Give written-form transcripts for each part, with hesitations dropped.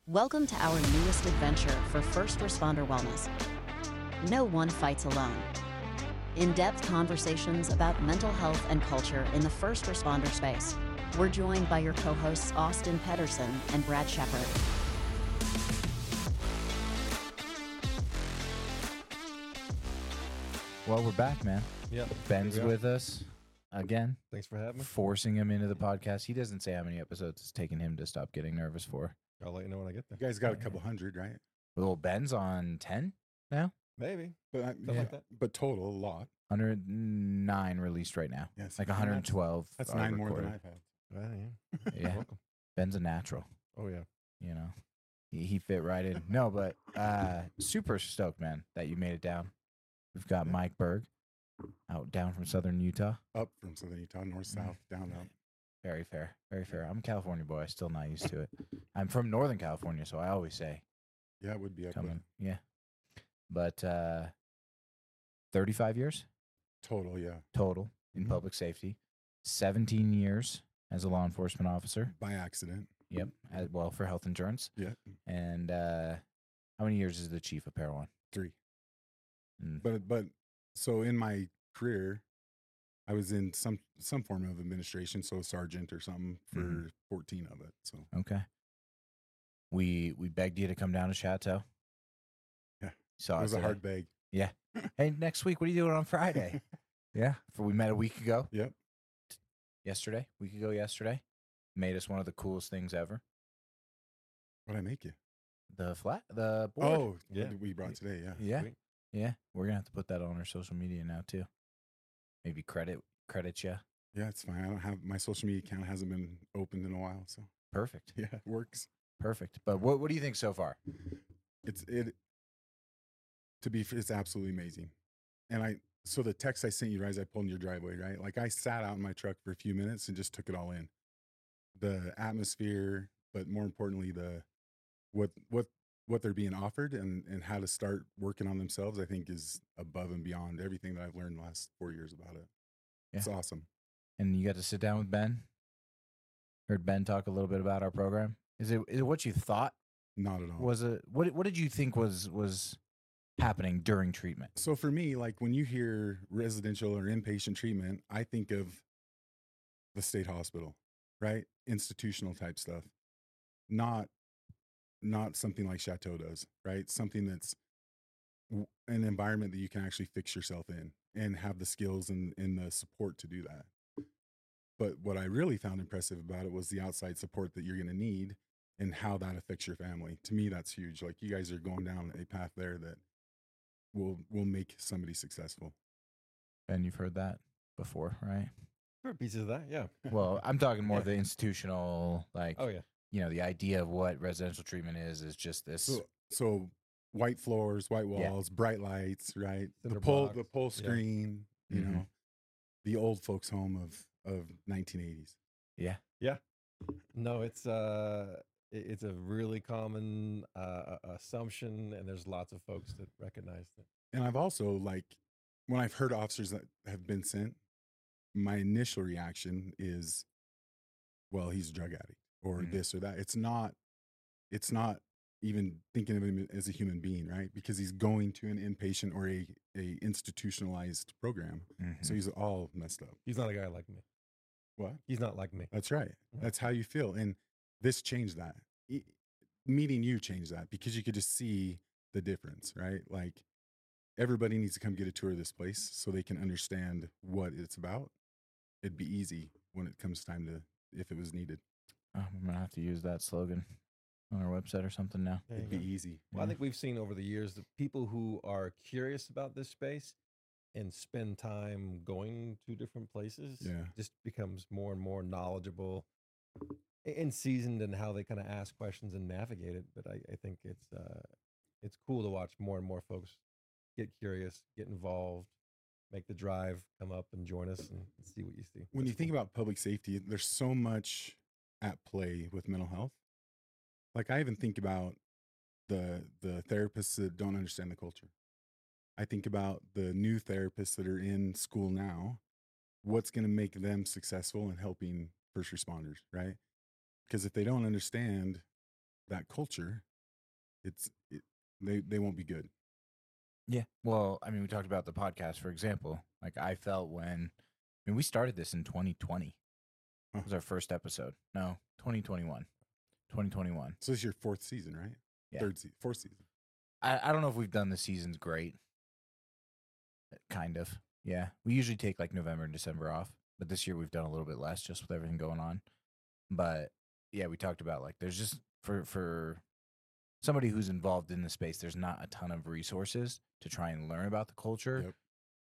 Welcome to our newest adventure for first responder wellness. No one fights alone. In-depth conversations about mental health and culture in the first responder space. We're joined by your co-hosts Austin Pedersen and Brad Shepard. Well, we're back, man. Yeah, Ben's with us again, thanks for having me. forcing him into the podcast. He doesn't say how many episodes it's taken him to stop getting nervous for. I'll let you know when I get there. You guys got a couple hundred, right? Well, Ben's on 10 now, Maybe. But Something like that. but total a lot. 109 released right now. Yes, Like 112. That's are 9 more than recorded. I've had. Well, yeah. Yeah. You're welcome. Ben's a natural, Oh, yeah. you know. He fit right in. No, but super stoked, man, that you made it down. We've got Mike Berg down from southern Utah. Up from southern Utah, north, south, down, up. Very fair. Very fair. I'm a California boy. Still not used to it. I'm from Northern California, so I always say Yeah, it would be up coming. Yeah. But 35 years total, yeah. total in Mhm. public safety, 17 years as a law enforcement officer. By accident. Yep. As well for health insurance. Yeah. And how many years is the chief of Parowan? 3. Mm. But so in my career, I was in some form of administration, so sergeant or something for Mhm. 14 of it. So Okay. We begged you to come down to Chateau. Yeah. Saw it was us a today. hard bag. Yeah. Hey, next week, what are you doing on Friday? Yeah. We met a week ago. Yep. Week ago yesterday. Made us one of the coolest things ever. What'd I make you? The board. Oh, Yeah. what we brought today, yeah. Yeah. Sweet. Yeah. We're gonna have to put that on our social media now too. Maybe credit you. Yeah, it's fine. I don't have my social media account hasn't been opened in a while, so Perfect. yeah, it works. Perfect. But what do you think so far? It's absolutely amazing. And so the text I sent you, guys, I pulled in your driveway, right? Like I sat out in my truck for a few minutes and just took it all in. The atmosphere, but more importantly, what they're being offered and how to start working on themselves, I think is above and beyond everything that I've learned the last 4 years about it. It's awesome. And you got to sit down with Ben. Heard Ben talk a little bit about our program. Is it what you thought? Not at all. Was it what did you think was happening during treatment? So for me, like when you hear residential or inpatient treatment, I think of the state hospital, right? Institutional type stuff. Not something like Chateau does, right? Something that's an environment that you can actually fix yourself in and have the skills and the support to do that. But what I really found impressive about it was the outside support that you're going to need and how that affects your family. To me, that's huge. Like you guys are going down a path there that will make somebody successful. Ben, you've heard that before, right? Heard pieces of that, yeah. Well, I'm talking more Yeah. the institutional, like, Oh, yeah. the idea of what residential treatment is just this. So white floors, white Yeah. walls, bright lights, right? Cinder The blocks, pull yeah. screen, you Mhm. know, the old folks home of 1980s. Yeah. No, it's a really common assumption, and there's lots of folks that recognize that. And I've also, like, when I've heard officers that have been sent, my initial reaction is, well, he's a drug addict or Mhm. this or that. It's not even thinking of him as a human being, right? Because he's going to an inpatient or a institutionalized program. Mhm. So he's all messed up. He's not a guy like me. What? He's not like me. That's right. Yeah. That's how you feel. And this changed that. Meeting you changed that because you could just see the difference, right? Like everybody needs to come get a tour of this place so they can understand what it's about. It'd be easy when it comes time to, if it was needed. I'm gonna have to use that slogan on our website or something now. There you It'd be go. easy. Well, I think we've seen over the years the people who are curious about this space and spend time going to different places Yeah. just becomes more and more knowledgeable and seasoned in how they kind of ask questions and navigate it. But I think it's cool to watch more and more folks get curious, get involved, make the drive, come up and join us and see what you see. When That's you think cool. about public safety, there's so much at play with mental health. Like I even think about the therapists that don't understand the culture. I think about the new therapists that are in school now. What's going to make them successful in helping first responders, right? Because if they don't understand that culture, they won't be good. Yeah. Well, I mean, we talked about the podcast, for example. Like I felt we started this in 2020. Huh. It was our first episode. No, 2021. 2021. So this is your fourth season, right? Yeah. Fourth season. I don't know if we've done the seasons great. Kind of. Yeah. We usually take like November and December off, but this year we've done a little bit less just with everything going on. But yeah, we talked about like there's just for somebody who's involved in the space, there's not a ton of resources to try and learn about the culture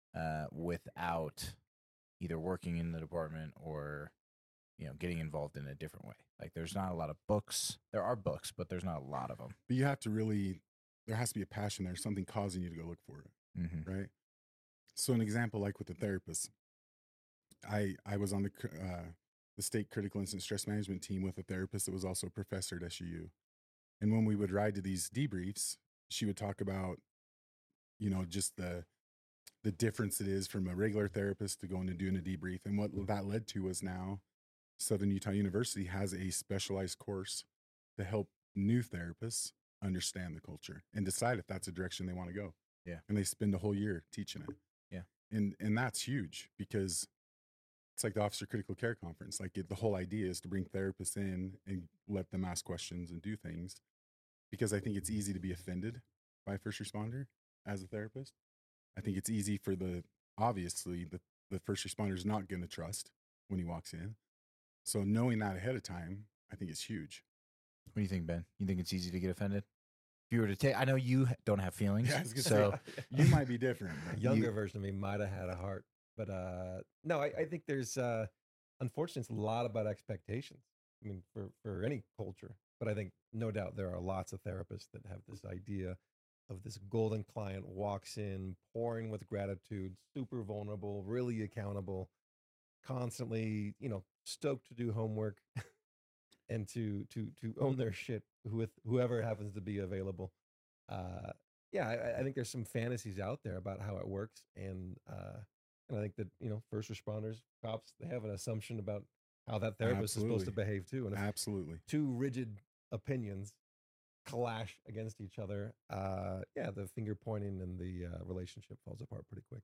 without either working in the department or getting involved in a different way. Like there's not a lot of books. There are books, but there's not a lot of them. But you have to there has to be a passion there, something causing you to go look for it, Mm-hmm. right? So an example, like with the therapist, I was on the state critical incident stress management team with a therapist that was also a professor at SUU. And when we would ride to these debriefs, she would talk about, just the difference it is from a regular therapist to going and doing a debrief. And what that led to was now Southern Utah University has a specialized course to help new therapists understand the culture and decide if that's a direction they want to go. Yeah. And they spend a whole year teaching it. Yeah. And that's huge because it's like the Officer Critical Care Conference. Like the whole idea is to bring therapists in and let them ask questions and do things, because I think it's easy to be offended by a first responder as a therapist. I think it's easy for obviously the first responder is not going to trust when he walks in. So knowing that ahead of time, I think it's huge. What do you think, Ben? You think it's easy to get offended? If you were to take, I know you don't have feelings, Yeah, I was gonna so You might be different. A younger version of me might have had a heart, but no, I think there's unfortunately it's a lot about expectations. I mean, for any culture, but I think no doubt there are lots of therapists that have this idea of this golden client walks in pouring with gratitude, super vulnerable, really accountable, constantly stoked to do homework and to own their shit with whoever happens to be available. I think there's some fantasies out there about how it works, and I think that first responders, cops, they have an assumption about how that therapist is supposed to behave too, and if Absolutely. two rigid opinions clash against each other, the finger pointing and the relationship falls apart pretty quick.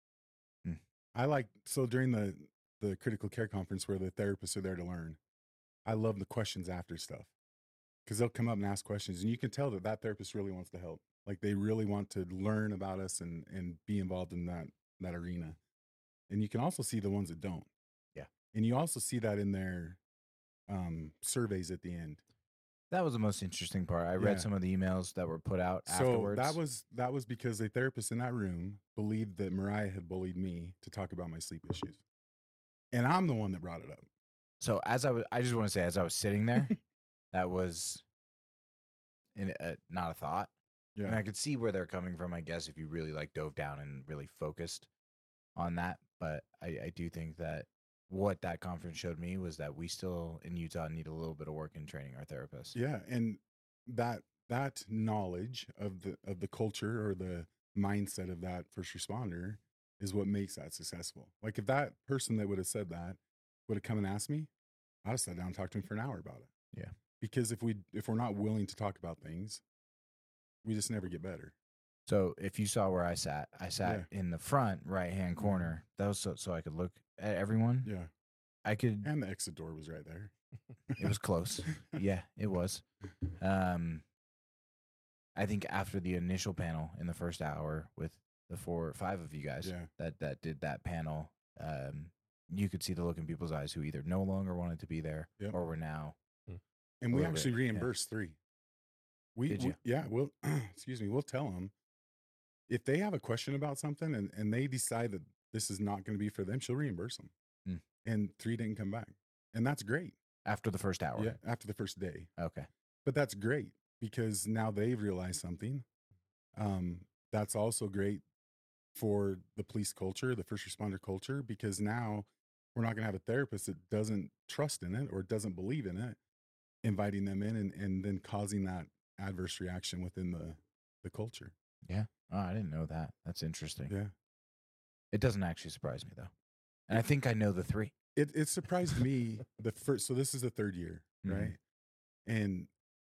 So during the critical care conference where the therapists are there to learn, I love the questions after stuff, because they'll come up and ask questions, and you can tell that therapist really wants to help. Like they really want to learn about us and be involved in that arena. And you can also see the ones that don't. Yeah. And you also see that in their surveys at the end. that was the most interesting part. I Yeah. read some of the emails that were put out So afterwards. that was because a therapist in that room believed that Mariah had bullied me to talk about my sleep issues. And I'm the one that brought it up. So I just want to say, as I was sitting there, that was not a thought. Yeah. And I could see where they're coming from, I guess, if you really dove down and really focused on that. But I do think that what that conference showed me was that we still in Utah need a little bit of work in training our therapists. Yeah, and that knowledge of the culture or the mindset of that first responder is what makes that successful. Like if that person that would have said that would have come and asked me, I'd have sat down and talked to him for an hour about it. Yeah. Because if we're not willing to talk about things, we just never get better. So if you saw where I sat in the front right-hand corner. That was so I could look at everyone. Yeah. I could. And the exit door was right there. It was close. Yeah, it was. I think after the initial panel in the first hour with the 4 or 5 of you guys Yeah. that did that panel, you could see the look in people's eyes who either no longer wanted to be there Yep. or were now. And A we little bit, actually yeah. reimbursed 3. Did you? We'll excuse me, we'll tell them if they have a question about something and they decide that this is not going to be for them, she'll reimburse them. Mm. And 3 didn't come back. And that's great. After the first hour. Yeah, after the first day. Okay. But that's great because now they've realized something. That's also great for the police culture, the first responder culture, because now we're not going to have a therapist that doesn't trust in it or doesn't believe in it, inviting them in and then causing that adverse reaction within the culture. Yeah. Oh, I didn't know that. That's interesting. Yeah. It doesn't actually surprise me though. And I think I know the 3. It surprised me so this is the 3rd year, Mhm. right? And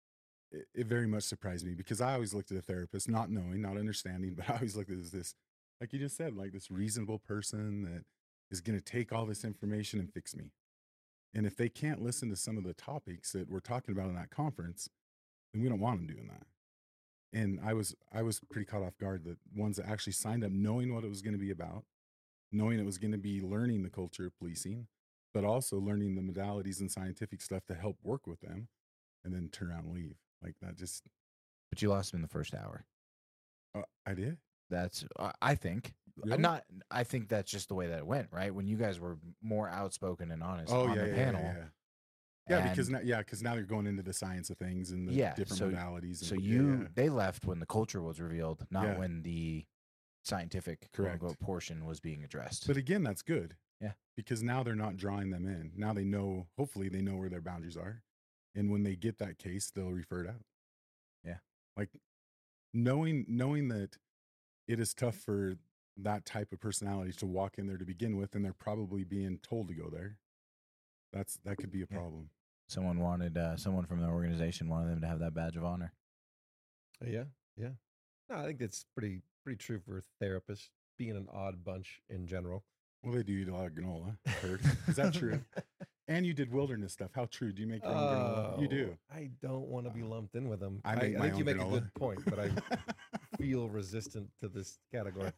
it very much surprised me because I always looked at a therapist, not knowing, not understanding, but I always looked at it as this, like you just said, like this reasonable person that is going to take all this information and fix me. And if they can't listen to some of the topics that we're talking about in that conference, then we don't want them doing that. And I was pretty caught off guard that ones that actually signed up knowing what it was going to be about, knowing it was going to be learning the culture of policing, but also learning the modalities and scientific stuff to help work with them, and then turn around and leave. Like that just, But you lost him in the first hour. I did. That's I think. Really? Not. I think that's just the way that it went. Right when you guys were more outspoken and honest Oh on yeah, the yeah, panel. yeah, yeah. Yeah, because and now they're going into the science of things and the Yeah, different so- modalities. so And, you they left when the culture was revealed, not Yeah. when the scientific Correct. quote-unquote portion was being addressed. But again, that's good. Yeah. Because now they're not drawing them in. Now they know, hopefully they know where their boundaries are. And when they get that case, they'll refer it out. Yeah. Like knowing that it is tough for that type of personality to walk in there to begin with, and they're probably being told to go there. That could be a Yeah. problem. Someone wanted someone from the organization wanted them to have that badge of honor. Yeah, yeah. No, I think that's pretty true for therapists being an odd bunch in general. Well, they do eat a lot of granola. I've heard. Is that true? And you did wilderness stuff. How true? Do you make your own granola? You do. I don't want to be lumped in with them. I make my think you own make a granola. good point, but I feel resistant to this category.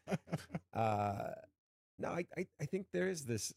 No, I think there is this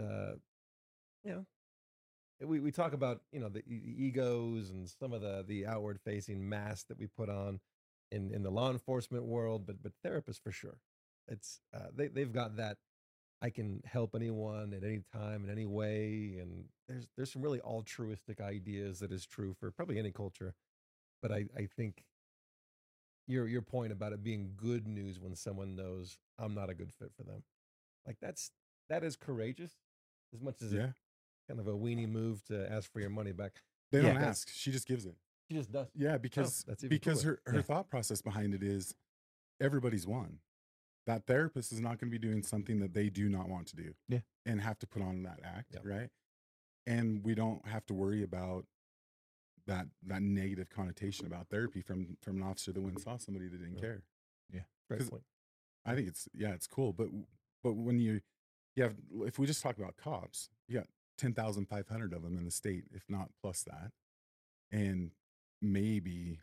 you know, we talk about the egos and some of the outward facing masks that we put on in the law enforcement world, but therapists for sure. It's they've got that I can help anyone at any time in any way, and there's some really altruistic ideas that is true for probably any culture. But I think your point about it being good news when someone knows I'm not a good fit for them, like that is courageous as much as Yeah. it's kind of a weenie move to ask for your money back. They don't Yeah. ask. She just gives it. She just does. Yeah, because that's even cooler. her Yeah. thought process behind it is everybody's one. That therapist is not going to be doing something that they do not want to do. Yeah. And have to put on that act, Yep. right? And we don't have to worry about that negative connotation about therapy from an officer that went and saw somebody that didn't Right. care. Great 'cause- point. I think it's cool, but when you have, if we just talk about cops, you got 10,500 of them in the state, if not plus that, and maybe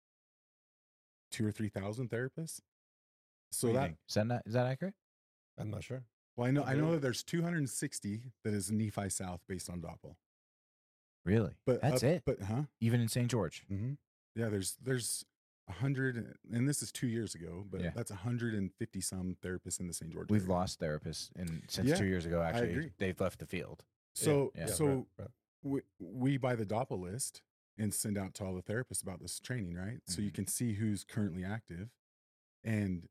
2,000 or 3,000 therapists. So What do you that, think? Is that accurate? I'm not sure. well, I know Really? that there's 260 that is Nephi South based on Doppel, Really? but That's it. But Even in St. George. yeah, there's 100, and this is 2 years ago, but Yeah. that's 150 some therapists in the St. George. We've area. lost therapists since Yeah, 2 years ago. Actually, agree. they've left the field. So Yeah. so right. we buy the Doppel list and send out to all the therapists about this training, right? So you Mhm. can see who's currently active, and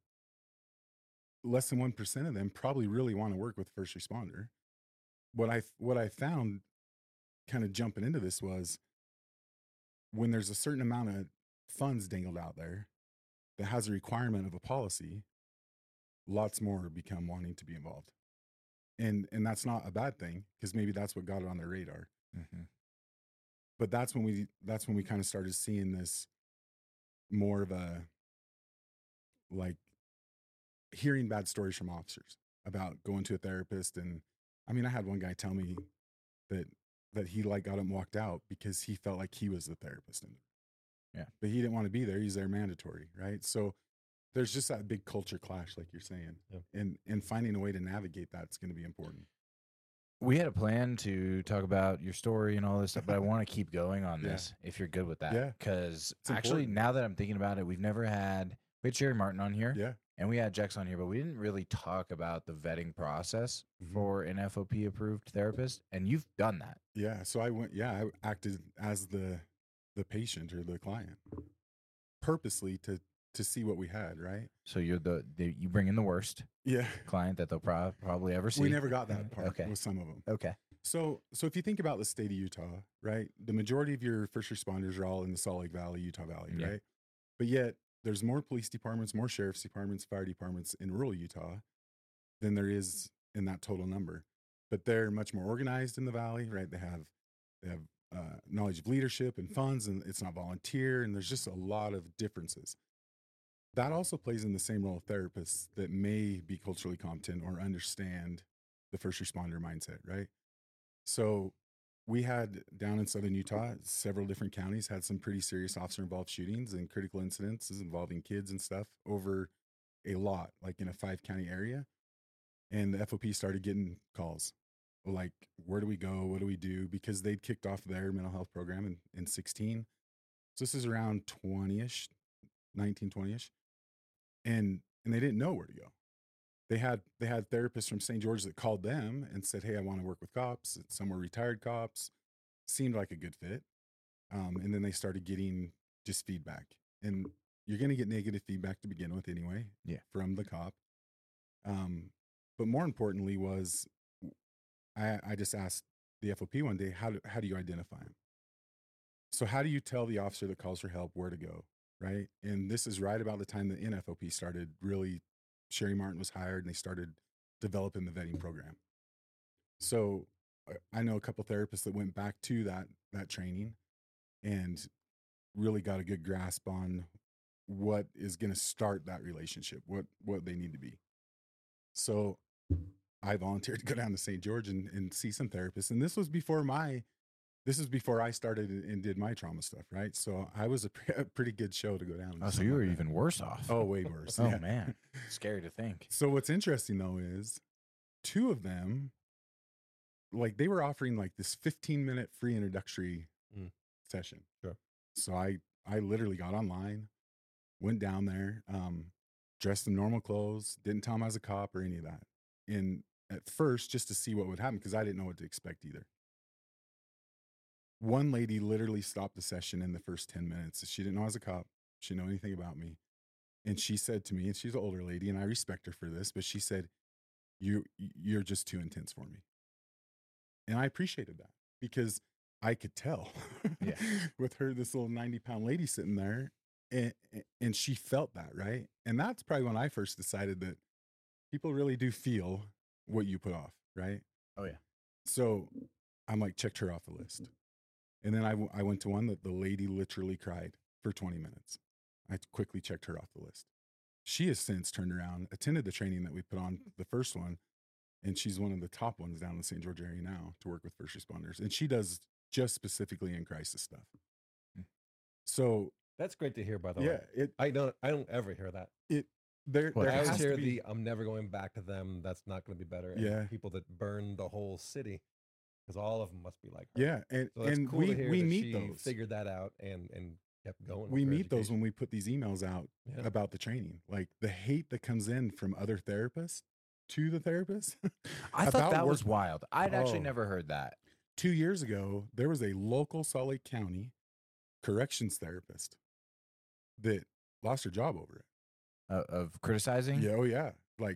less than 1% of them probably really want to work with first responder. What I found kind of jumping into this was when there's a certain amount of funds dangled out there that has a requirement of a policy, lots more become wanting to be involved. And that's not a bad thing, because maybe that's what got it on their radar. Mm-hmm. But that's when we kind of started seeing this more of a, like, hearing bad stories from officers about going to a therapist. And I mean, I had one guy tell me that he like got up and walked out because he felt like he was the therapist in there. Yeah. But he didn't want to be there. He's there mandatory, right? So there's just that big culture clash, like you're saying. Yeah. And finding a way to navigate that's going to be important. We had a plan to talk about your story and all this stuff, but I want to keep going on Yeah. this if you're good with that. Yeah. Because It's actually, important. now that I'm thinking about it, we had Sherry Martin on here. Yeah. And we had Jex on here, but we didn't really talk about the vetting process Mhm. for an FOP approved therapist. And you've done that. Yeah. So I acted as the patient or the client purposely to see what we had, right? So you're you bring in the worst Yeah. client that they'll probably ever see. We never got that part Okay. with some of them. Okay. So if you think about the state of Utah, right, the majority of your first responders are all in the Salt Lake Valley, Utah Valley, Yeah. right? But yet there's more police departments, more sheriff's departments, fire departments in rural Utah than there is in that total number. But they're much more organized in the valley, right? They have knowledge of leadership and funds, and it's not volunteer, and there's just a lot of differences. That also plays in the same role of therapists that may be culturally competent or understand the first responder mindset, right? So we had down in southern Utah, several different counties had some pretty serious officer involved shootings and critical incidences involving kids and stuff over a lot, like in a 5-county area. And the FOP started getting calls like, where do we go? What do we do? Because they'd kicked off their mental health program in 16. So this is around 20-ish, 19, 20-ish. And they didn't know where to go. They had therapists from St. George that called them and said, hey, I want to work with cops. Some were retired cops. Seemed like a good fit. And then they started getting just feedback. And you're going to get negative feedback to begin with anyway, from the cop. But more importantly was, I just asked the FOP one day, how do you identify him? So how do you tell the officer that calls for help where to go, right? And this is right about the time that NFOP started really, Sherry Martin was hired and they started developing the vetting program. So I know a couple therapists that went back to that training and really got a good grasp on what is going to start that relationship, what they need to be. So I volunteered to go down to St. George and see some therapists. And this was before I started and did my trauma stuff, right? So I was a pretty good show to go down. Oh, so you were even worse off. Oh, way worse. Oh, man. Scary to think. So what's interesting, though, is 2 of them, like they were offering like this 15-minute free introductory session. Sure. So I literally got online, went down there, dressed in normal clothes, didn't tell them I was a cop or any of that. And at first, just to see what would happen, because I didn't know what to expect either. One lady literally stopped the session in the first 10 minutes. She didn't know I was a cop. She didn't know anything about me. And she said to me, and she's an older lady, and I respect her for this, but she said, you're just too intense for me. And I appreciated that because I could tell with her, this little 90-pound lady sitting there, and she felt that, right? And that's probably when I first decided that people really do feel what you put off, right? Oh, yeah. So I'm like, checked her off the list. And then I went to one that the lady literally cried for 20 minutes. I quickly checked her off the list. She has since turned around, attended the training that we put on, the first one, and she's one of the top ones down in the St. George area now to work with first responders. And she does just specifically in crisis stuff. So that's great to hear, by the way. Yeah, I don't ever hear that. There I always has hear to be, I'm never going back to them. That's not going to be better. Yeah. And people that burn the whole city, because all of them must be like her. Yeah, and So that's cool we to hear we that meet she those. figured that out and kept going. We with her meet those education. when we put these emails out Yeah. about the training. Like the hate that comes in from other therapists to the therapist. I thought about that was work- wild. I'd actually Oh. never heard that. 2 years ago, there was a local Salt Lake County corrections therapist that lost her job over it. Of criticizing? Yeah, oh yeah. Like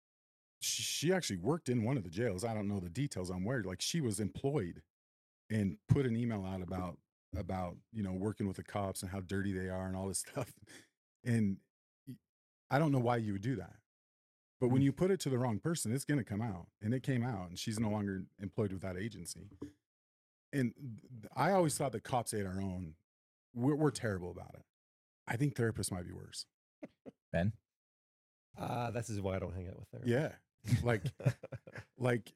she actually worked in one of the jails. I don't know the details on where. Like she was employed and put an email out about working with the cops and how dirty they are and all this stuff. And I don't know why you would do that. But when you put it to the wrong person, it's going to come out. And it came out, and she's no longer employed with that agency. And I always thought that cops ate our own. We're terrible about it. I think therapists might be worse. Ben? This is why I don't hang out with therapists. Yeah. Like,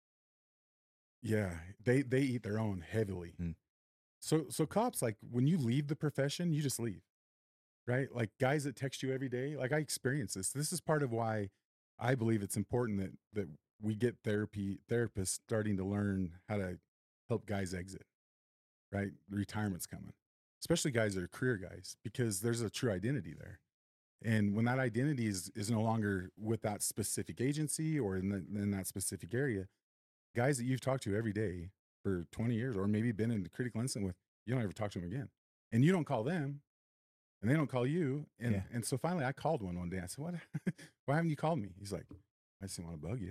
yeah, they eat their own heavily. So cops, like when you leave the profession, you just leave, right? Like guys that text you every day, like I experience this. This is part of why I believe it's important that we get therapists starting to learn how to help guys exit, right? Retirement's coming, especially guys that are career guys, because there's a true identity there. And when that identity is no longer with that specific agency or in that specific area, guys that you've talked to every day for 20 years or maybe been in the critical incident with, you don't ever talk to them again. And you don't call them and they don't call you. And so finally I called one day. I said, why haven't you called me? He's like, I just didn't want to bug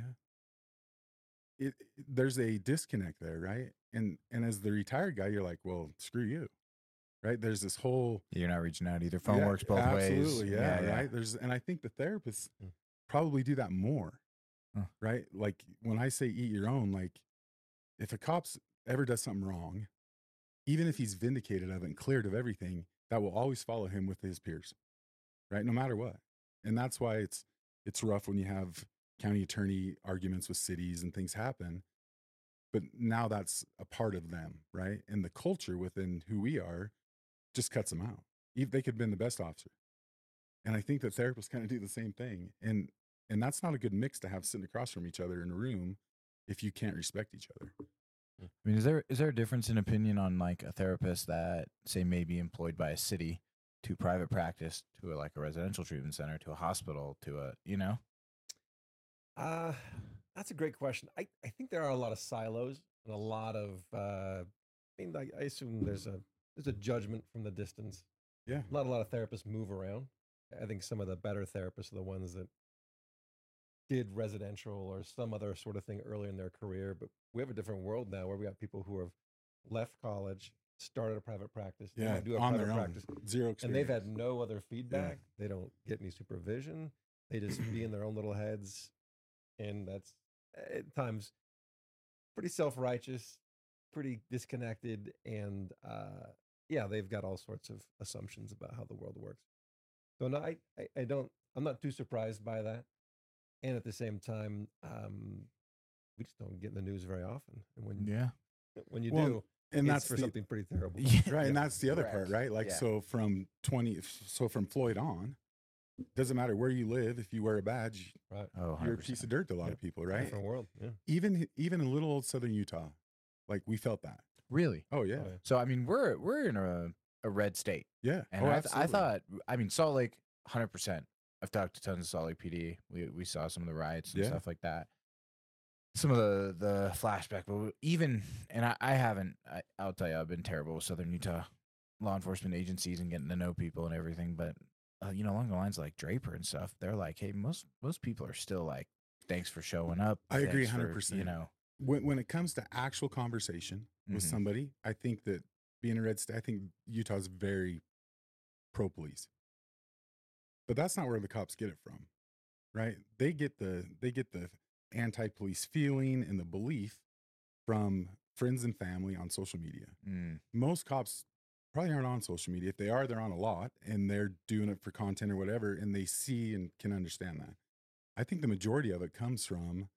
you. There's a disconnect there, right? And as the retired guy, you're like, well, screw you. Right. There's this whole. You're not reaching out either. Phone works both ways. Absolutely. Yeah. Right. And I think the therapists probably do that more. Right. Like when I say eat your own, like if a cop's ever does something wrong even if he's vindicated of it and cleared of everything, that will always follow him with his peers, right? No matter what. And that's why it's rough when you have county attorney arguments with cities and things happen. But now that's a part of them, right? And the culture within who we are just cuts them out. They could have been the best officer. And I think that therapists kind of do the same thing. And that's not a good mix to have sitting across from each other in a room if you can't respect each other. I mean, is there a difference in opinion on like a therapist that say may be employed by a city to private practice to like a residential treatment center to a hospital to a, you know? That's a great question. I think there are a lot of silos and a lot of I mean, I assume there's a judgment from the distance. Yeah. Not a lot of therapists move around. I think some of the better therapists are the ones that did residential or some other sort of thing early in their career. But we have a different world now where we got people who have left college, started a private practice, they Yeah. might do a On private their own. practice, Zero experience. and they've had no other feedback. They don't get any supervision. They just be in their own little heads, and that's at times pretty self-righteous, pretty disconnected, and yeah, they've got all sorts of assumptions about how the world works. So no, I don't. I'm not too surprised by that. And at the same time, we just don't get in the news very often. And when you Well, do, and it's that's for the- something pretty terrible. Right. And that's the other Correct. part, right? Like, Yeah. so from Floyd on, doesn't matter where you live, if you wear a badge, Right. Oh, you're a 100%. piece of dirt to a lot of people, right? Different world. Yeah. Even in little old southern Utah, like we felt that. Really? Oh yeah. Oh, yeah. So I mean, we're in a red state, Yeah. and oh, I absolutely. thought, I mean, Salt Lake, 100%. I've talked to tons of Salt Lake PD. We saw some of the riots and Yeah. stuff like that. Some of the flashback, but even, and I haven't. I'll tell you, I've been terrible with Southern Utah law enforcement agencies and getting to know people and everything. But you know, along the lines of like Draper and stuff, they're like, hey, most people are still like, thanks for showing up. I agree thanks for," 100%. You know, when it comes to actual conversation with Mhm. somebody, I think that being a red state, I think Utah's very pro police. But that's not where the cops get it from, right? They get the anti-police feeling and the belief from friends and family on social media. Mm. Most cops probably aren't on social media. If they are, they're on a lot and they're doing it for content or whatever, and they see and can understand that. I think the majority of it comes from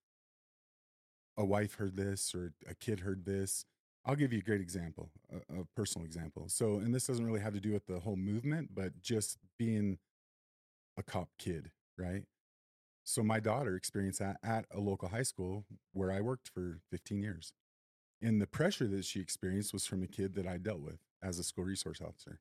a wife heard this or a kid heard this. I'll give you a great example, a personal example. So, and this doesn't really have to do with the whole movement, but just being a cop kid, right? So my daughter experienced that at a local high school where I worked for 15 years. And the pressure that she experienced was from a kid that I dealt with as a school resource officer.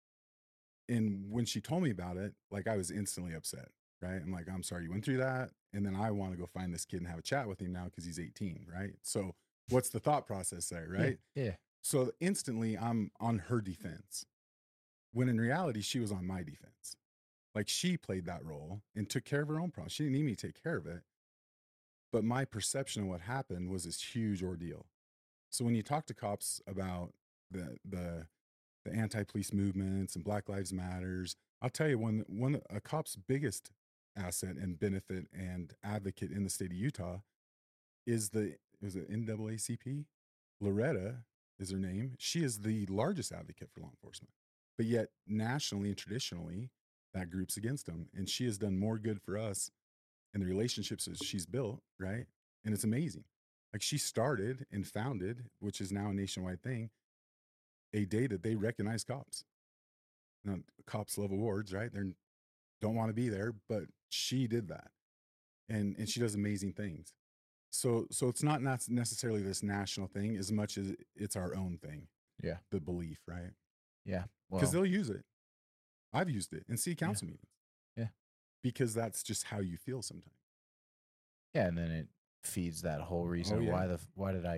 And when she told me about it, like I was instantly upset, right? I'm like, I'm sorry you went through that. And then I want to go find this kid and have a chat with him now because he's 18, right? So what's the thought process there, right? Yeah. So instantly I'm on her defense, when in reality, she was on my defense. Like she played that role and took care of her own problem. She didn't need me to take care of it. But my perception of what happened was this huge ordeal. So when you talk to cops about the anti-police movements and Black Lives Matters, I'll tell you a cop's biggest asset and benefit and advocate in the state of Utah is was it NAACP? Loretta is her name. She is the largest advocate for law enforcement. But yet nationally and traditionally, that group's against them. And she has done more good for us in the relationships that she's built, right? And it's amazing. Like she started and founded, which is now a nationwide thing, a day that they recognize cops. Now, cops love awards, right? They don't want to be there, but she did that. And she does amazing things. So it's not necessarily this national thing as much as it's our own thing. Yeah. The belief, right? Yeah. Because Well, they'll use it. I've used it in city council meetings. Yeah. Because that's just how you feel sometimes. yeah, and then it feeds that whole reason of yeah. why do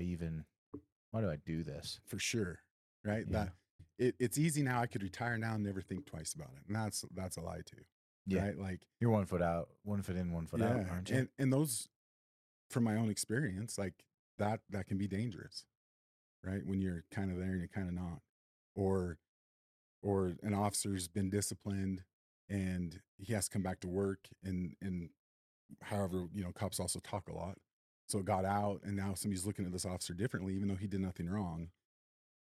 I do this? For sure. Right? Yeah. It's easy now. I could retire now and never think twice about it. And that's a lie too. Yeah. Right? Like You're 1 foot out, 1 foot in, 1 foot out, aren't you? and those, from my own experience, like that can be dangerous, right? When you're kind of there and you're kind of not, or an officer's been disciplined and he has to come back to work, and however, cops also talk a lot, so it got out, and now somebody's looking at this officer differently, even though he did nothing wrong.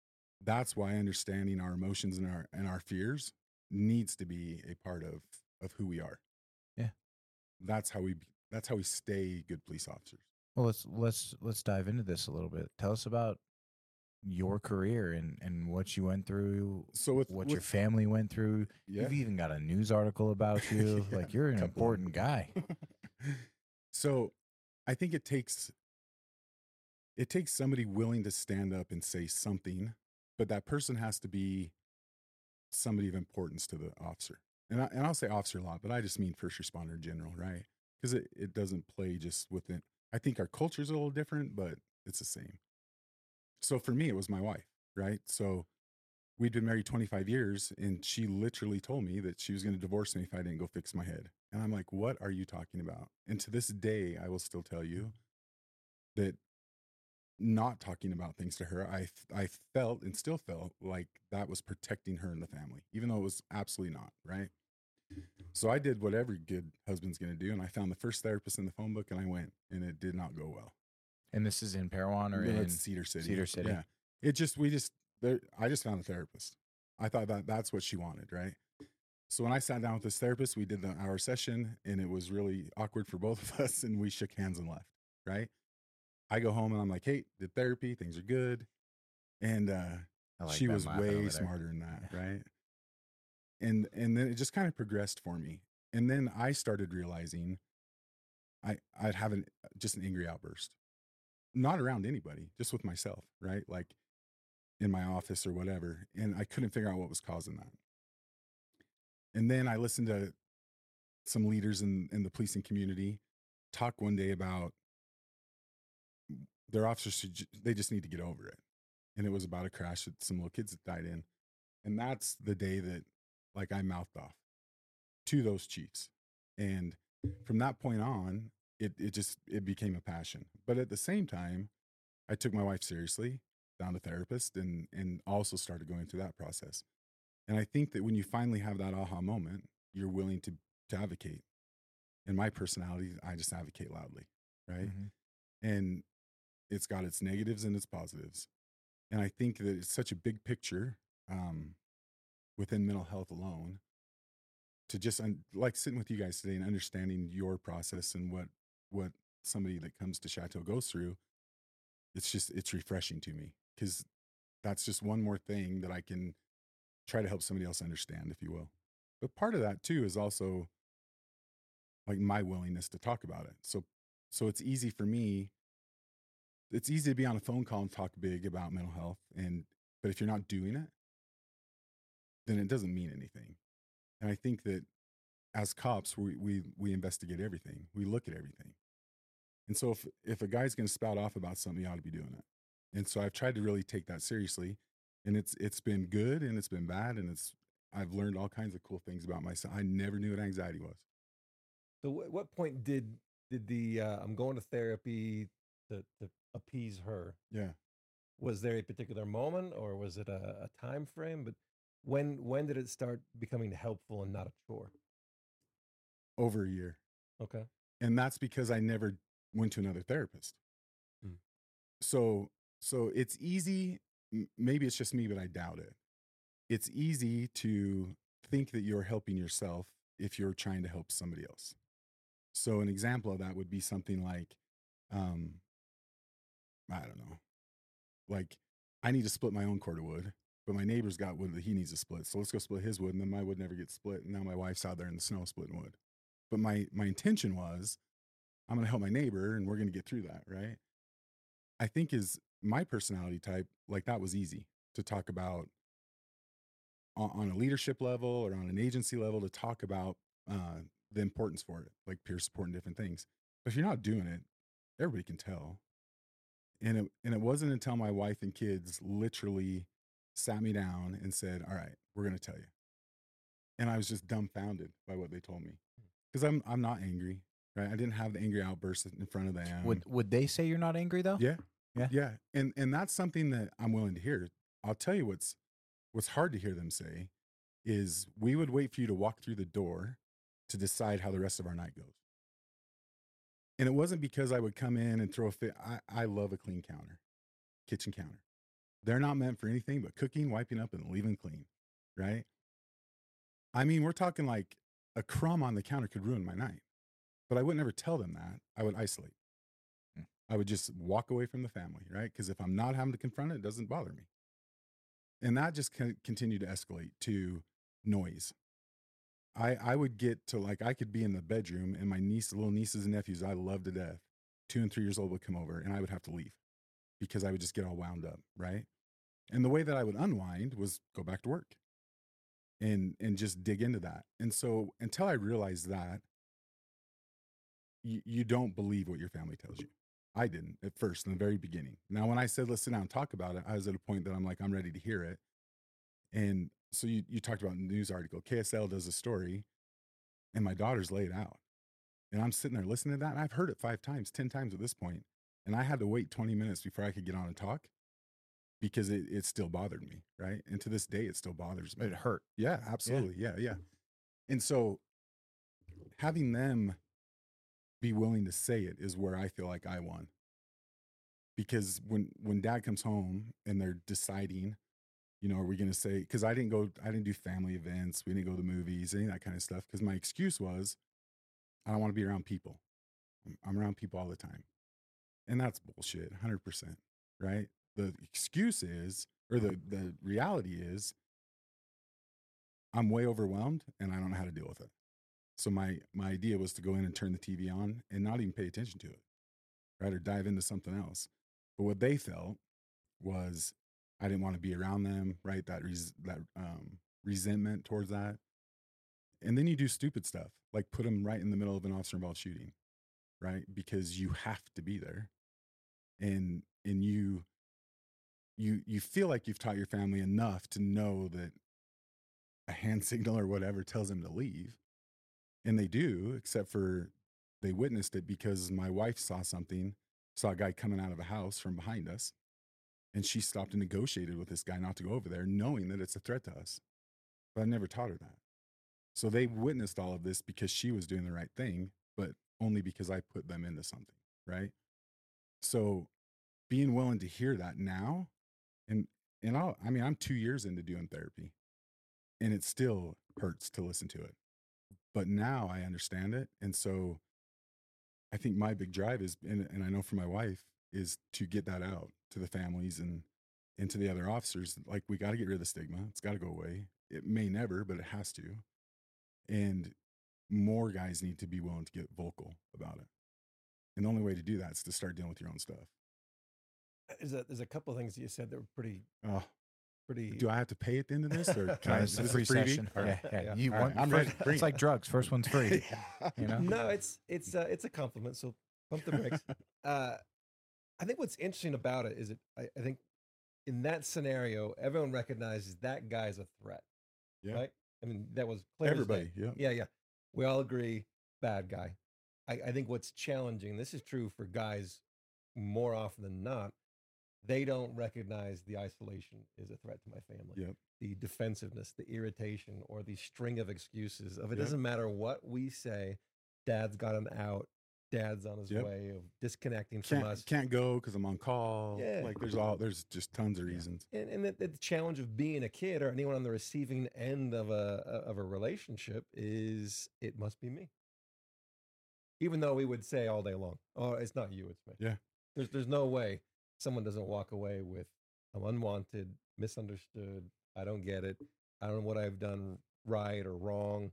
that's why understanding our emotions and our fears needs to be a part of who we are. Yeah. That's how we stay good police officers. Well, let's dive into this a little bit. Tell us about your career and what you went through, So what your family went through. yeah. You've even got a news article about you. Yeah, Like, you're an couple of important guy. So I think it takes somebody willing to stand up and say something, but that person has to be somebody of importance to the officer. And I'll say officer a lot, but I just mean first responder in general, right? Because it doesn't play just within. I think our culture's a little different, but it's the same. So for me, it was my wife, right? So we'd been married 25 years, and she literally told me that she was going to divorce me if I didn't go fix my head. And I'm like, what are you talking about? And to this day, I will still tell you that not talking about things to her, I felt and still felt like that was protecting her and the family, even though it was absolutely not, right? So I did what every good husband's going to do, and I found the first therapist in the phone book, and I went, and it did not go well. And this is in Parowan or No, in it's Cedar City. Cedar City? Yeah. I just found a therapist. I thought that's what she wanted, right? So when I sat down with this therapist, we did the hour session, and it was really awkward for both of us, and we shook hands and left, right? I go home and I'm like, hey, did therapy, things are good. And I like she them was laughing over way there. smarter than that, right? And then it just kind of progressed for me. And then I started realizing I'd have just an angry outburst. Not around anybody, just with myself, right? Like in my office or whatever. And I couldn't figure out what was causing that. And then I listened to some leaders in the policing community talk one day about their officers, they just need to get over it. And it was about a crash that some little kids that died in. And that's the day that like I mouthed off to those chiefs. And from that point on, it became a passion. But at the same time, I took my wife seriously, found a therapist, and also started going through that process. And I think that when you finally have that aha moment, you're willing to advocate. In my personality, I just advocate loudly, right? Mm-hmm. And it's got its negatives and its positives. And I think that it's such a big picture within mental health alone to just like sitting with you guys today and understanding your process and what somebody that comes to Chateau goes through. It's refreshing to me because that's just one more thing that I can try to help somebody else understand, if you will. But part of that too is also like my willingness to talk about it. So it's easy for me. It's easy to be on a phone call and talk big about mental health, but if you're not doing it, then it doesn't mean anything. And I think that as cops, we investigate everything. We look at everything. And so if a guy's going to spout off about something, he ought to be doing it. And so I've tried to really take that seriously, and it's been good and it's been bad, and I've learned all kinds of cool things about myself. I never knew what anxiety was. So at what point did the I'm going to therapy to appease her? Yeah. Was there a particular moment, or was it a time frame? But when did it start becoming helpful and not a chore? Over a year. Okay. And that's because I never went to another therapist. Mm. So it's easy. Maybe it's just me, but I doubt it. It's easy to think that you're helping yourself if you're trying to help somebody else. So an example of that would be something like, I don't know, like I need to split my own cord of wood, but my neighbor's got wood that he needs to split. So let's go split his wood, and then my wood never gets split. And now my wife's out there in the snow splitting wood. But my intention was, I'm going to help my neighbor, and we're going to get through that, right? I think is my personality type, like that was easy to talk about on a leadership level or on an agency level, to talk about the importance for it, like peer support and different things. But if you're not doing it, everybody can tell. And it wasn't until my wife and kids literally sat me down and said, all right, we're going to tell you. And I was just dumbfounded by what they told me, because I'm not angry, right? I didn't have the angry outburst in front of them. Would they say you're not angry though? Yeah. And that's something that I'm willing to hear. I'll tell you what's hard to hear them say is, we would wait for you to walk through the door to decide how the rest of our night goes. And it wasn't because I would come in and throw a fit. I love a clean counter, kitchen counter. They're not meant for anything but cooking, wiping up, and leaving clean, right? I mean, we're talking like a crumb on the counter could ruin my night, but I would never tell them that. I would isolate. Mm. I would just walk away from the family, right? Because if I'm not having to confront it, it doesn't bother me. And that just continued to escalate to noise. I would get to like, I could be in the bedroom and my little nieces and nephews I love to death, 2 and 3 years old, would come over and I would have to leave because I would just get all wound up, right? And the way that I would unwind was go back to work and just dig into that. And so until I realized that, you don't believe what your family tells you. I didn't at first in the very beginning. Now, when I said, let's sit down and talk about it, I was at a point that I'm like, I'm ready to hear it. And so you talked about in the news article, KSL does a story and my daughters lay it out. And I'm sitting there listening to that. And I've heard it 5 times, 10 times at this point. And I had to wait 20 minutes before I could get on and talk because it still bothered me, right? And to this day, it still bothers me. It hurt. Yeah, absolutely. Yeah. And so having them be willing to say it is where I feel like I won. Because when dad comes home and they're deciding, you know, are we going to say, because I didn't do family events. We didn't go to the movies, any of that kind of stuff. Because my excuse was, I don't want to be around people. I'm around people all the time. And that's bullshit, 100%, right? The excuse is, or the reality is, I'm way overwhelmed and I don't know how to deal with it. So my idea was to go in and turn the TV on and not even pay attention to it, right? Or dive into something else. But what they felt was I didn't want to be around them, right? That resentment towards that. And then you do stupid stuff, like put them right in the middle of an officer-involved shooting, right? Because you have to be there. And you feel like you've taught your family enough to know that a hand signal or whatever tells them to leave. And they do, except for they witnessed it because my wife saw a guy coming out of a house from behind us. And she stopped and negotiated with this guy not to go over there, knowing that it's a threat to us. But I never taught her that. So they witnessed all of this because she was doing the right thing, but only because I put them into something, right? So being willing to hear that now, I'm 2 years into doing therapy, and it still hurts to listen to it. But now I understand it. And so I think my big drive is, and I know for my wife, is to get that out to the families and to the other officers. Like, we got to get rid of the stigma. It's got to go away. It may never, but it has to. And more guys need to be willing to get vocal about it. And the only way to do that is to start dealing with your own stuff. There's a couple of things that you said that were pretty. Do I have to pay at the end of this, or can I? It's a This free is freebie? session. All right. Yeah. You All want? right, I'm ready. Bring It's it. like drugs. First one's free. You know? No, it's a compliment. So pump the brakes. I think what's interesting about it is I think in that scenario, everyone recognizes that guy's a threat. Yeah. Right. I mean, that was clear as Everybody. day. Yeah. We all agree, bad guy. I think what's challenging, this is true for guys more often than not, they don't recognize the isolation is a threat to my family. Yep. The defensiveness, the irritation, or the string of excuses of it Yep. doesn't matter what we say, dad's got an out, dad's on his Yep. way of disconnecting from us. Can't go because I'm on call. Yeah. Like there's just tons of reasons. And the challenge of being a kid or anyone on the receiving end of a relationship is it must be me. Even though we would say all day long, oh, it's not you, it's me. Yeah. There's no way someone doesn't walk away with I'm unwanted, misunderstood, I don't get it, I don't know what I've done right or wrong.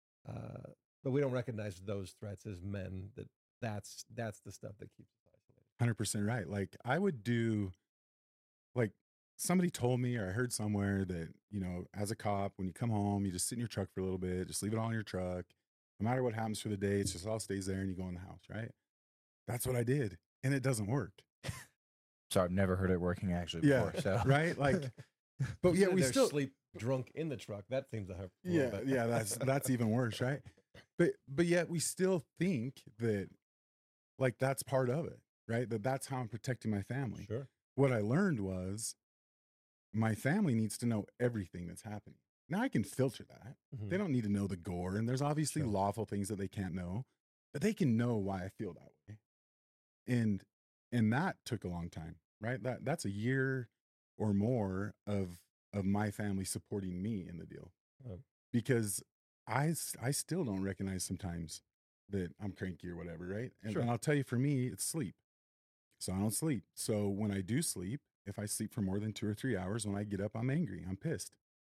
But we don't recognize those threats as men. That's the stuff that keeps us isolated. 100% right. Like, I would do, like, somebody told me, or I heard somewhere that, you know, as a cop, when you come home, you just sit in your truck for a little bit, just leave it all in your truck. No matter what happens for the day, it's just all stays there and you go in the house, right? That's what I did. And it doesn't work. So I've never heard it working actually before. So Right? Like, but yeah, we They're still sleep drunk in the truck. That seems to help. yeah, that's even worse, right? But yet we still think that, like, that's part of it, right? That's how I'm protecting my family. Sure. What I learned was my family needs to know everything that's happening. Now I can filter that. Mhm. They don't need to know the gore, and there's obviously Sure. lawful things that they can't know, but they can know why I feel that way. And that took a long time, right? That's a year or more of my family supporting me in the deal, Right. because I still don't recognize sometimes that I'm cranky or whatever, right? Sure. And I'll tell you, for me, it's sleep. So I don't sleep. So when I do sleep, if I sleep for more than 2 or 3 hours, when I get up, I'm angry. I'm pissed.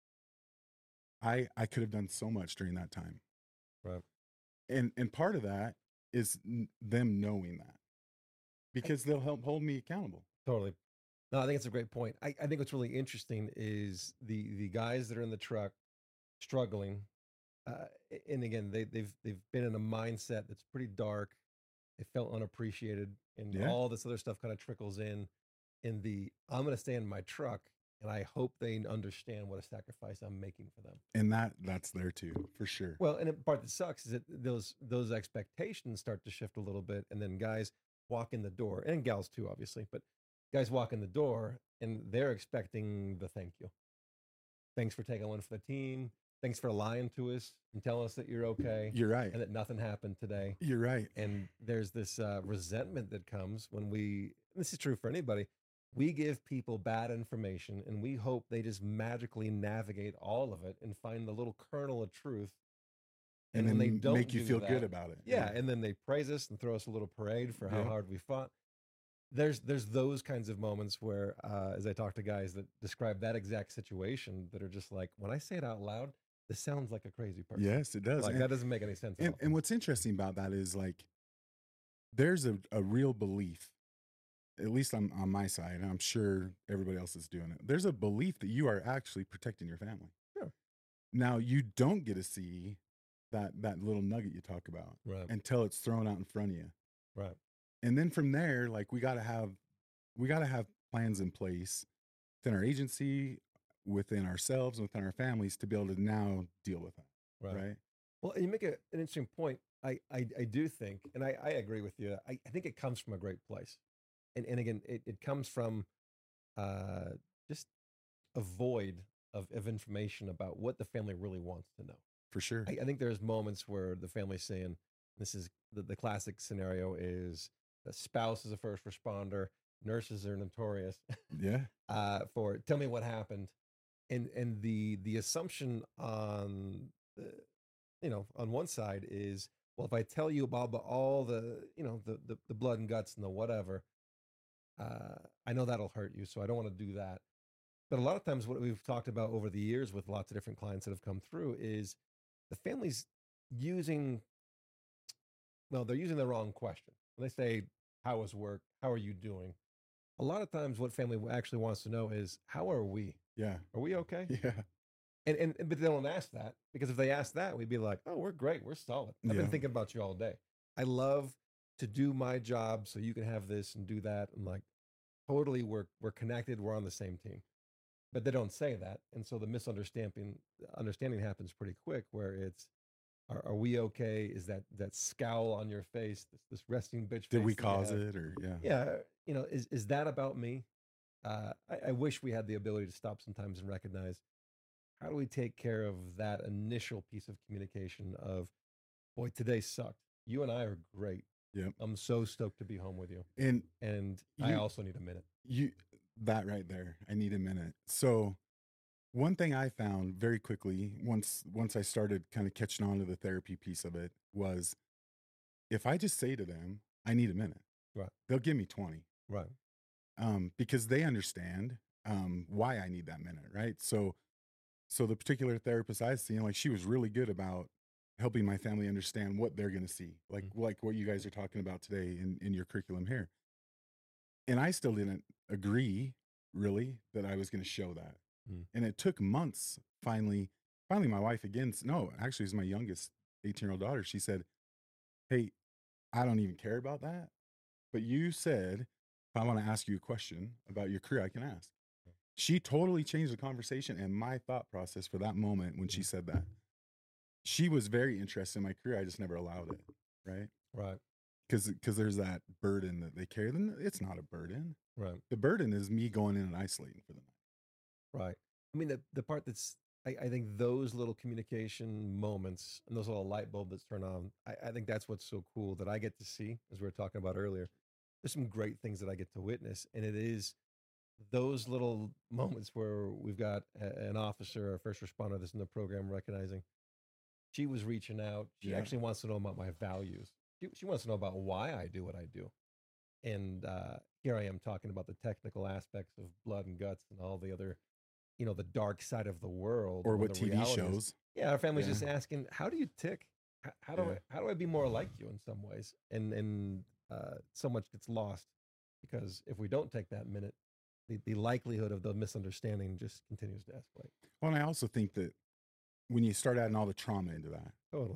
I could have done so much during that time. Right. And part of that is them knowing that, because they'll help hold me accountable. Totally. No, I think it's a great point. I think what's really interesting is the guys that are in the truck struggling, and again they've been in a mindset that's pretty dark. They felt unappreciated, and Yeah. all this other stuff kind of trickles in. I'm going to stay in my truck, and I hope they understand what a sacrifice I'm making for them. And that's there too, for sure. Well, and the part that sucks is that those expectations start to shift a little bit, and then guys walk in the door, and gals too, obviously, but guys walk in the door and they're expecting the thank you. Thanks for taking one for the team. Thanks for lying to us and telling us that you're okay You're right. and that nothing happened today. You're right. And there's this resentment that comes when this is true for anybody, we give people bad information and we hope they just magically navigate all of it and find the little kernel of truth. And when then they don't make you do feel good that- about it. Yeah, and then they praise us and throw us a little parade for how Yeah. hard we fought. There's those kinds of moments where, as I talk to guys that describe that exact situation, that are just like, when I say it out loud, this sounds like a crazy person. Yes, it does. Like, And- that doesn't make any sense at all. And what's interesting about that is, like, there's a real belief, at least on my side, and I'm sure everybody else is doing it. There's a belief that you are actually protecting your family. Sure. Now, you don't get to see that little nugget you talk about Right. until it's thrown out in front of you. Right. And then from there, like, we got to have plans in place within our agency, within ourselves, within our families, to be able to now deal with that. Right. Well, you make an interesting point. I do think, and I agree with you. I think it comes from a great place. And again, it comes from just a void of information about what the family really wants to know. For sure. I think there's moments where the family's saying, this is the classic scenario is the spouse is a first responder, nurses are notorious Yeah. for tell me what happened. And the assumption on on one side is, well, if I tell you about all the the blood and guts and the whatever, I know that'll hurt you, so I don't want to do that. But a lot of times, what we've talked about over the years with lots of different clients that have come through is the family's they're using the wrong question. When they say, how was work? How are you doing? A lot of times what family actually wants to know is, how are we? Yeah. Are we okay? Yeah. But they don't ask that, because if they ask that, we'd be like, oh, we're great. We're solid. I've Yeah. been thinking about you all day. I love to do my job so you can have this and do that. And like, totally, we're connected. We're on the same team. But they don't say that. And so the understanding happens pretty quick, where it's, are we okay? Is that scowl on your face, this resting bitch face? Did we that you cause have? it, or yeah? Yeah. Is that about me? I wish we had the ability to stop sometimes and recognize, how do we take care of that initial piece of communication of, boy, today sucked. You and I are great. Yep. I'm so stoked to be home with you. And I You- also need a minute. that right there, I need a minute. So one thing I found very quickly, once I started kind of catching on to the therapy piece of it, was, if I just say to them, I need a minute, Right. they'll give me 20, Right. because they understand why I need that minute, right? So the particular therapist I was seeing, like, she was really good about helping my family understand what they're going to see, like what you guys are talking about today in your curriculum here. And I still didn't agree, really, that I was going to show that. And it took months. Finally, my wife again, no, actually, it's my youngest 18-year-old daughter. She said, hey, I don't even care about that, but you said, if I want to ask you a question about your career, I can ask. She totally changed the conversation and my thought process for that moment when she said that. She was very interested in my career. I just never allowed it, right? Right. Because there's that burden that they carry. Then it's not a burden. Right. The burden is me going in and isolating for the night. Right. I mean, the part that's, I think those little communication moments and those little light bulbs that turn on, I think that's what's so cool that I get to see, as we were talking about earlier. There's some great things that I get to witness, and it is those little moments where we've got an officer or a first responder that's in the program recognizing she was reaching out. She Yeah. actually wants to know about my values. She wants to know about why I do what I do. And here I am talking about the technical aspects of blood and guts and all the other, the dark side of the world Or when what the TV reality is- shows. yeah, our family's Yeah. just asking, how do you tick? How do Yeah. how do I be more like you in some ways? And so much gets lost because if we don't take that minute, the likelihood of the misunderstanding just continues to escalate. Well, and I also think that when you start adding all the trauma into that, Totally.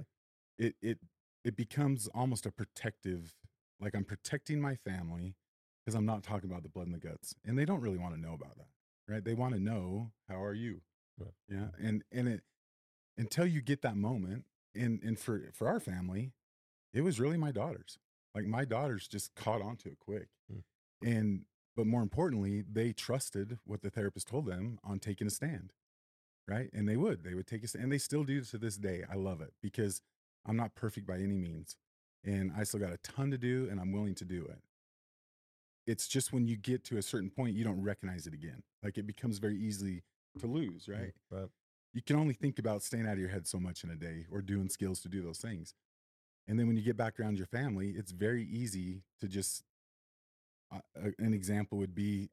it becomes almost a protective, like I'm protecting my family because I'm not talking about the blood and the guts, and they don't really want to know about that, right? They want to know, how are you? Right. Yeah, and it until you get that moment, and for our family, it was really my daughters. Like my daughters just caught onto it quick, Mm. but more importantly, they trusted what the therapist told them on taking a stand, right? And they would take a stand, and they still do to this day. I love it because I'm not perfect by any means, and I still got a ton to do, and I'm willing to do it. It's just when you get to a certain point, you don't recognize it again. Like it becomes very easy to lose, right? Right. You can only think about staying out of your head so much in a day or doing skills to do those things. And then when you get back around your family, it's very easy to just, an example would be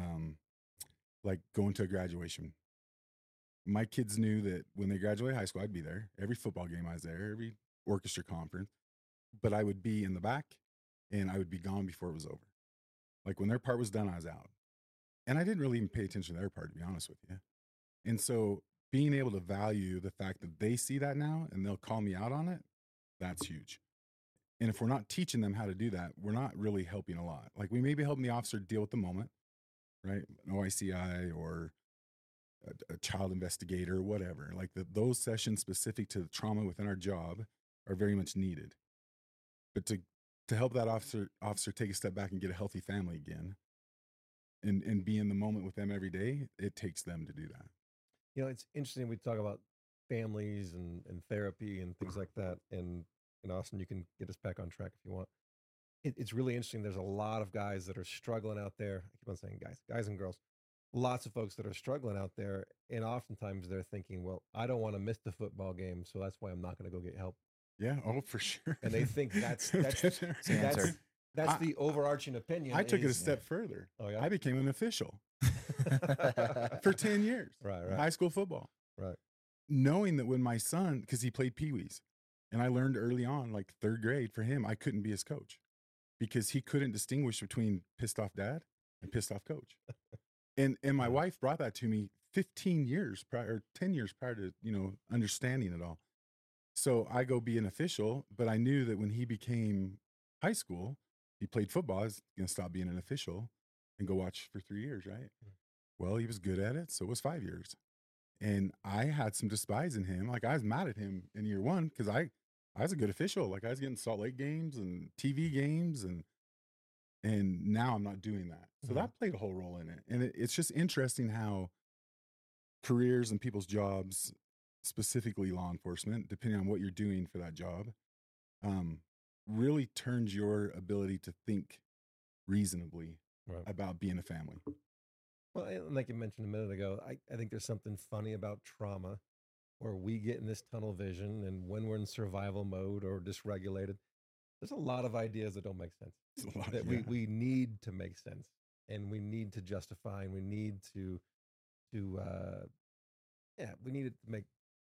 like going to a graduation. My kids knew that when they graduated high school, I'd be there. Every football game I was there, every orchestra conference, but I would be in the back and I would be gone before it was over. Like when their part was done, I was out. And I didn't really even pay attention to their part, to be honest with you. And so being able to value the fact that they see that now and they'll call me out on it, that's huge. And if we're not teaching them how to do that, we're not really helping a lot. Like we may be helping the officer deal with the moment, right? An OICI or a child investigator or whatever. Like those sessions specific to the trauma within our job are very much needed. But to help that officer take a step back and get a healthy family again and be in the moment with them every day, it takes them to do that. It's interesting. We talk about families and therapy and things like that. And Austin, you can get us back on track if you want. It's really interesting. There's a lot of guys that are struggling out there. I keep on saying guys and girls. Lots of folks that are struggling out there. And oftentimes they're thinking, well, I don't want to miss the football game, so that's why I'm not going to go get help. Yeah. Oh, for sure. And they think that's the answer. that's the overarching opinion. I took it a is- step further. Oh, yeah? I became an official for 10 years. Right. High school football. Right. Knowing that when my son, because he played Pee-wees, and I learned early on, like third grade, for him, I couldn't be his coach because he couldn't distinguish between pissed off dad and pissed off coach. And my wife brought that to me 15 years prior, or 10 years prior to, understanding it all. So I go be an official, but I knew that when he became high school, he played football. I was going to stop being an official and go watch for 3 years, right? Well, he was good at it, so it was 5 years. And I had some despise in him. Like I was mad at him in year one because I was a good official. Like I was getting Salt Lake games and TV games, and now I'm not doing that. So that played a whole role in it. And it's just interesting how careers and people's jobs, specifically law enforcement, depending on what you're doing for that job, really turns your ability to think reasonably Right. about being a family. Well, and like you mentioned a minute ago, I think there's something funny about trauma where we get in this tunnel vision, and when we're in survival mode or dysregulated, there's a lot of ideas that don't make sense. It's a lot, That yeah. we need to make sense, and we need to justify, and we need to we need to make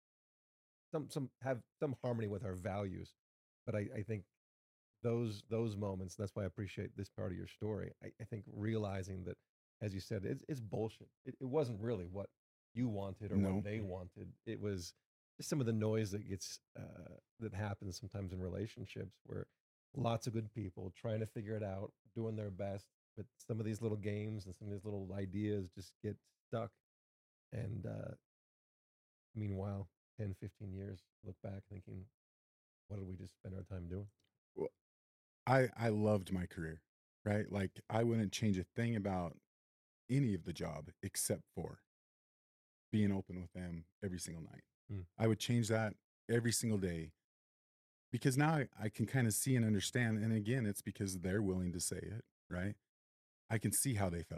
have some harmony with our values. But I think those moments, that's why I appreciate this part of your story. I think realizing that, as you said, it's bullshit. It wasn't really what you wanted or No. what they wanted. It was just some of the noise that gets that happens sometimes in relationships where lots of good people trying to figure it out, doing their best, but some of these little games and some of these little ideas just get stuck. And meanwhile, 10, 15 years, look back thinking, what did we just spend our time doing? Well, I loved my career, right? Like I wouldn't change a thing about any of the job except for being open with them every single night. I would change that every single day because now I can kind of see and understand. And again, it's because they're willing to say it, right? I can see how they felt.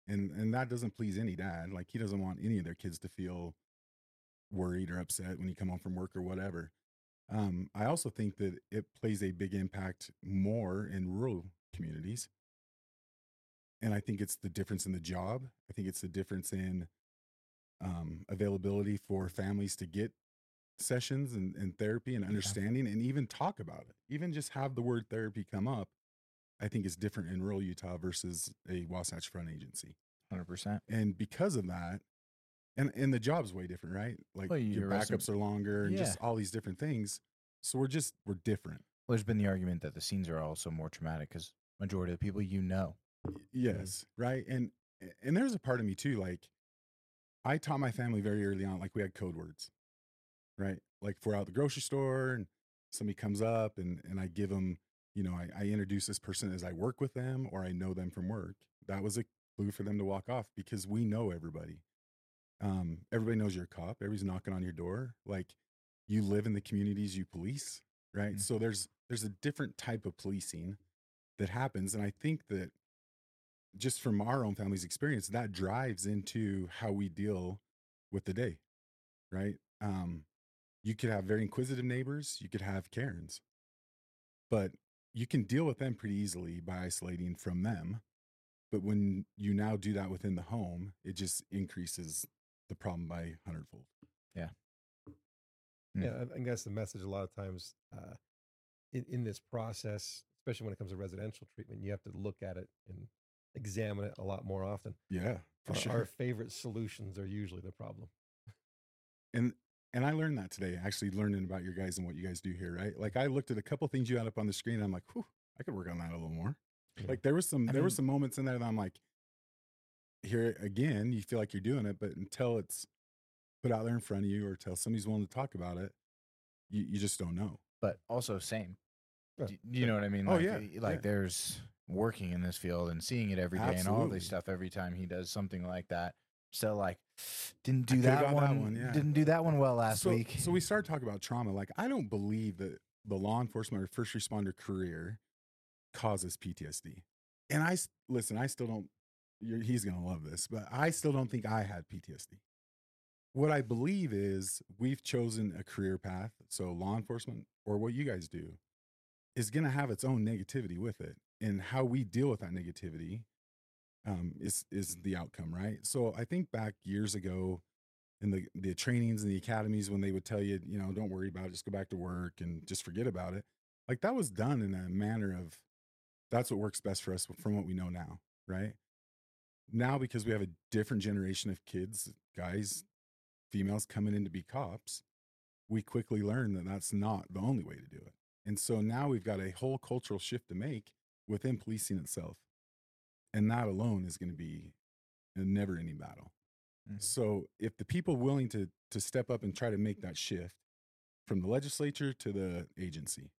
And that doesn't please any dad. Like, he doesn't want any of their kids to feel worried or upset when you come home from work or whatever. I also think that it plays a big impact more in rural communities. And I think it's the difference in the job. I think it's the difference in availability for families to get sessions and therapy and understanding and even talk about it. Even just have the word therapy come up, I think is different in rural Utah versus a Wasatch Front agency. 100%. And because of that, and the job's way different, right? Like, Well, your you're arrested- backups are longer and just Yeah. all these different things. So we're different. Well, there's been the argument that the scenes are also more traumatic because majority of the people you know. Yes, right. And there's a part of me too. Like, I taught my family very early on, like, we had code words, right? Like, if we're out at the grocery store and somebody comes up and I give them, you know, I introduce this person as I work with them or I know them from work. That was a clue for them to walk off because we know everybody. Everybody knows you're a cop. Everybody's knocking on your door. Like, you live in the communities you police, right? Mhm. So there's a different type of policing that happens. And I think that just from our own family's experience, that drives into how we deal with the day, right? You could have very inquisitive neighbors. You could have Karens, but you can deal with them pretty easily by isolating from them. But when you now do that within the home, it just increases the problem by 100-fold. Yeah, I guess the message a lot of times in this process, especially when it comes to residential treatment, you have to look at it and examine it a lot more often. Yeah, for sure. Our favorite solutions are usually the problem. And I learned that today, actually learning about your guys and what you guys do here, right? Like, I looked at a couple things you had up on the screen and I'm like, whew, I could work on that a little more. Yeah. Like, there were some moments in there that I'm like, here again, you feel like you're doing it, but until it's put out there in front of you or until somebody's willing to talk about it, you just don't know. But also same. Yeah, You know what I mean? Oh, Like, yeah, Like, yeah. there's working in this field and seeing it every day and all Absolutely. this stuff every time he does something like that. So, like, didn't I do coulda that got one. that one, yeah. Didn't do that one well last So- week. So we started talking about trauma. Like, I don't believe that the law enforcement or first responder career causes PTSD. And listen, I still don't, he's going to love this, but I still don't think I had PTSD. What I believe is we've chosen a career path. So law enforcement, or what you guys do, is going to have its own negativity with it. And how we deal with that negativity is the outcome, right? So I think back years ago in the trainings and the academies when they would tell you, you know, don't worry about it, just go back to work and just forget about it. Like, that was done in a manner of, that's what works best for us from what we know now, right? Now, because we have a different generation of kids, guys, females coming in to be cops, we quickly learn that that's not the only way to do it. And so now we've got a whole cultural shift to make within policing itself. And that alone is going to be a never-ending battle. Mhm. So if the people willing to step up and try to make that shift from the legislature to the agency,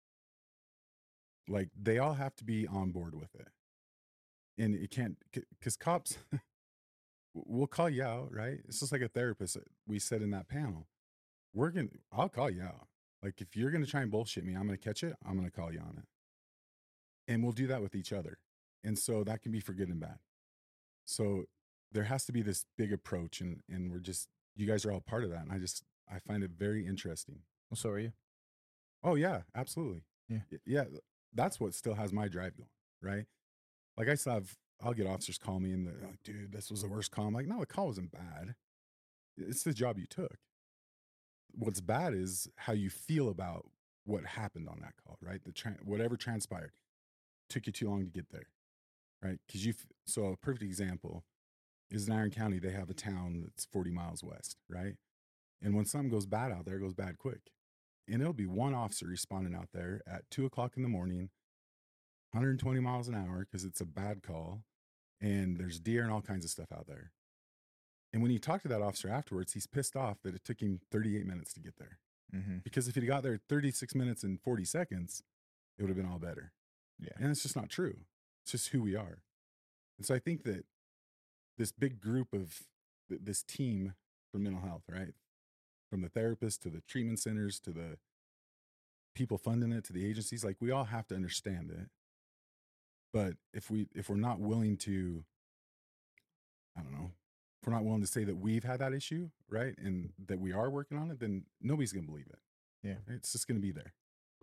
like, they all have to be on board with it. And it can't, because cops, we'll call you out, right? It's just like a therapist we said in that panel. I'll call you out. Like, if you're going to try and bullshit me, I'm going to catch it. I'm going to call you on it. And we'll do that with each other. And so that can be for good and bad. So there has to be this big approach, and you guys are all part of that. And I find it very interesting. Well, so are you. Oh yeah, absolutely. Yeah. Yeah. That's what still has my drive going, right? Like, I'll get officers call me and they're like, dude, this was the worst call. I'm like, no, the call wasn't bad. It's the job you took. What's bad is how you feel about what happened on that call, right? Whatever transpired took you too long to get there, right? So a perfect example is in Iron County, they have a town that's 40 miles west, right? And when something goes bad out there, it goes bad quick. And it'll be one officer responding out there at 2:00 in the morning, 120 miles an hour, because it's a bad call. And there's deer and all kinds of stuff out there. And when you talk to that officer afterwards, he's pissed off that it took him 38 minutes to get there. Mm-hmm. Because if he'd got there 36 minutes and 40 seconds, it would have been all better. Yeah. And it's just not true. It's just who we are. And so I think that this big group of this team for mental health, right? From the therapists to the treatment centers to the people funding it to the agencies, like, we all have to understand it. But if we're not willing to I don't know, if we're not willing to say that we've had that issue, right, and that we are working on it, then nobody's going to believe it. Yeah. It's just going to be there.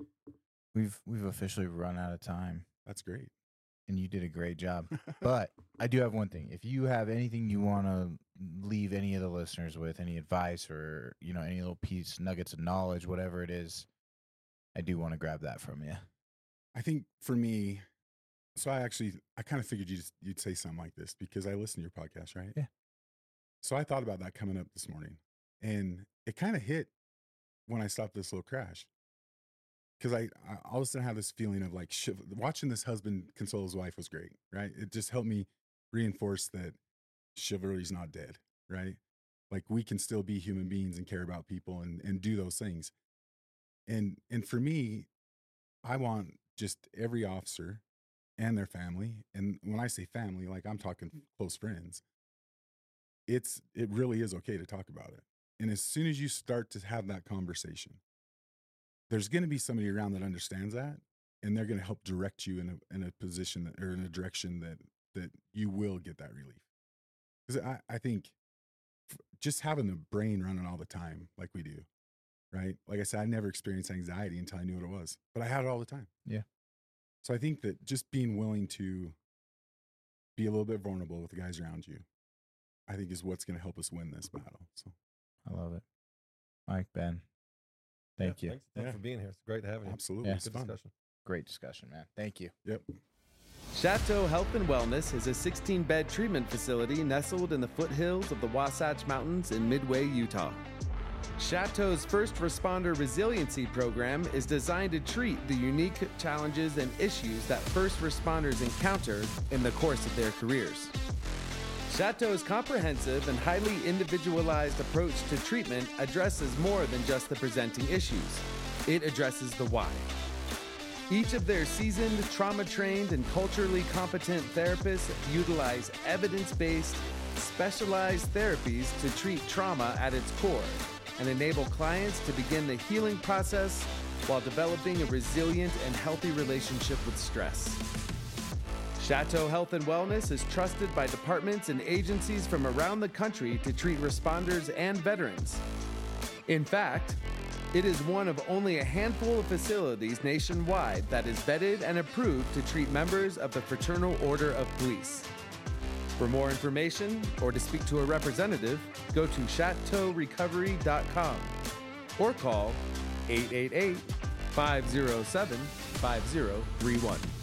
We've officially run out of time, That's great. and you did a great job. But I do have one thing. If you have anything you want to leave any of the listeners with, any advice or, any little nuggets of knowledge, whatever it is, I do want to grab that from you. I think for me, so I kind of figured you'd say something like this because I listen to your podcast, right? Yeah. So I thought about that coming up this morning, and it kind of hit when I stopped this little crash. Because I all of a sudden have this feeling of like watching this husband console his wife was great, right? It just helped me reinforce that chivalry is not dead, right? Like we can still be human beings and care about people and do those things. And for me, I want just every officer and their family, and when I say family, like I'm talking close friends, it really is okay to talk about it. And as soon as you start to have that conversation, there's going to be somebody around that understands that, and they're going to help direct you in a position or in a direction that you will get that relief. Because I think just having the brain running all the time like we do, right? Like I said, I never experienced anxiety until I knew what it was, but I had it all the time. Yeah. So I think that just being willing to be a little bit vulnerable with the guys around you, I think is what's going to help us win this battle. So I love it. Mike, Ben, thank you. Thanks for being here. It's great having you. absolutely, Yeah. it's Good fun. discussion. Great discussion, man. Thank you. Yep. Chateau Health and Wellness is a 16-bed treatment facility nestled in the foothills of the Wasatch Mountains in Midway, Utah. Chateau's First Responder Resiliency Program is designed to treat the unique challenges and issues that first responders encounter in the course of their careers. Chateau's comprehensive and highly individualized approach to treatment addresses more than just the presenting issues. It addresses the why. Each of their seasoned, trauma-trained, and culturally competent therapists utilize evidence-based, specialized therapies to treat trauma at its core and enable clients to begin the healing process while developing a resilient and healthy relationship with stress. Chateau Health and Wellness is trusted by departments and agencies from around the country to treat responders and veterans. In fact, it is one of only a handful of facilities nationwide that is vetted and approved to treat members of the Fraternal Order of Police. For more information or to speak to a representative, go to chateaurecovery.com or call 888-507-5031.